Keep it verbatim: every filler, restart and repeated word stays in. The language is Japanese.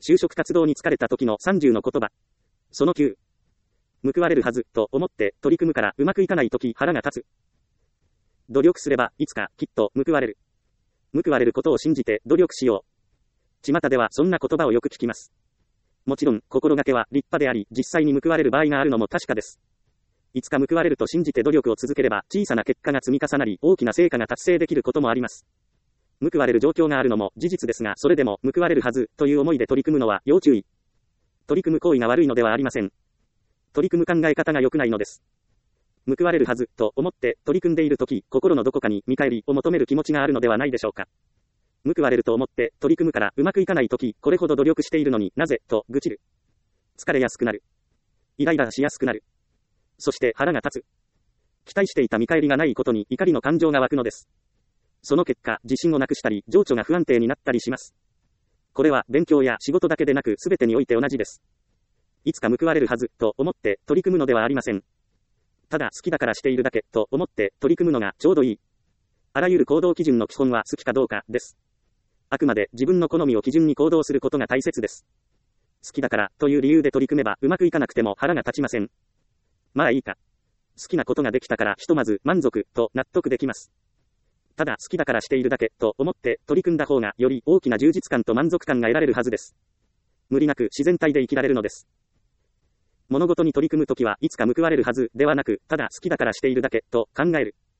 就職活動に疲れた時のさんじゅうの言葉。そのきゅう。報われるはず、と思って取り組むからうまくいかない時腹が立つ。努力すれば、いつか、きっと、報われる。報われることを信じて努力しよう。巷ではそんな言葉をよく聞きます。もちろん、心がけは立派であり、実際に報われる場合があるのも確かです。いつか報われると信じて努力を続ければ、小さな結果が積み重なり、大きな成果が達成できることもあります。報われる状況があるのも事実ですが、それでも報われるはず、という思いで取り組むのは要注意。取り組む行為が悪いのではありません。取り組む考え方が良くないのです。報われるはず、と思って取り組んでいるとき、心のどこかに見返りを求める気持ちがあるのではないでしょうか。報われると思って取り組むからうまくいかないとき、これほど努力しているのになぜ、と愚痴る。疲れやすくなる。イライラしやすくなる。そして腹が立つ。期待していた見返りがないことに怒りの感情が湧くのです。その結果、自信をなくしたり、情緒が不安定になったりします。これは勉強や仕事だけでなく全てにおいて同じです。いつか報われるはず、と思って取り組むのではありません。ただ好きだからしているだけ、と思って取り組むのがちょうどいい。あらゆる行動基準の基本は好きかどうかです。あくまで自分の好みを基準に行動することが大切です。好きだから、という理由で取り組めばうまくいかなくても腹が立ちません。まあいいか。好きなことができたからひとまず満足、と納得できます。ただ好きだからしているだけ、と思って取り組んだ方がより大きな充実感と満足感が得られるはずです。無理なく自然体で生きられるのです。物事に取り組むときはいつか報われるはずではなく、ただ好きだからしているだけ、と考える。